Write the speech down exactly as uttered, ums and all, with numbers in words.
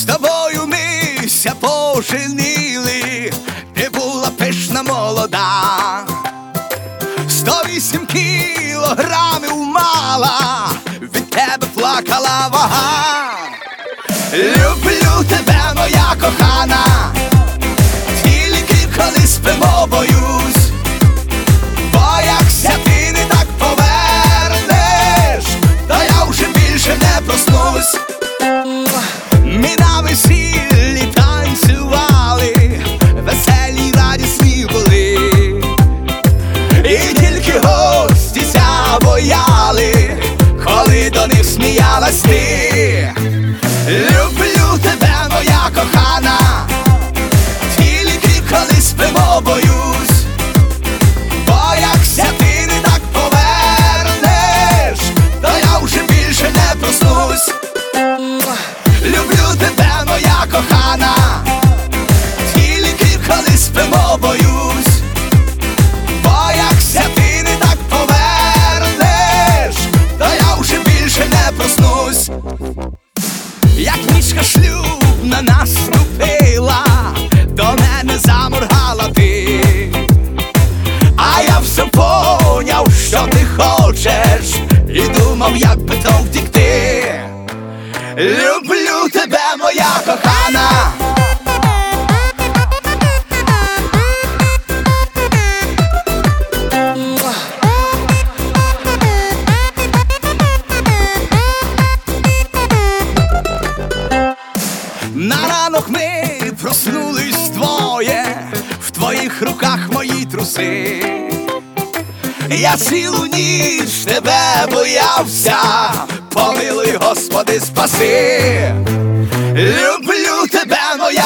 З тобою мися поженили, ти була пишна молода, сто вісім кілограмів мала, від тебе плакала вага. Люблю тебе, моя кохана, тільки коли спимо, боюсь, боякся ти не так повернеш, та я вже більше не проснусь. Ми на весіллі танцювали, веселі, радісні були, і тільки гості ся бояли, коли до них сміялась ти. Люблю тебе, моя кохана, тільки коли спимо, боюсь, боякся ти не так повернеш, та я вже більше не проснусь. Люблю тебе, моя кохана, тільки коли спимо, боюсь, боякся ти не так повернеш, та я вже більше не проснусь. Як нічка шлюбна наступила, до мене заморгала ти, а я все поняв, що ти хочеш, і думав, як би то втекти. Люблю тебе, моя кохана. На ранок ми проснулись двоє, в твоїх руках мої труси. Я цілу ніч тебе боявся, помилуй, Господи, спаси. Люблю тебе, моя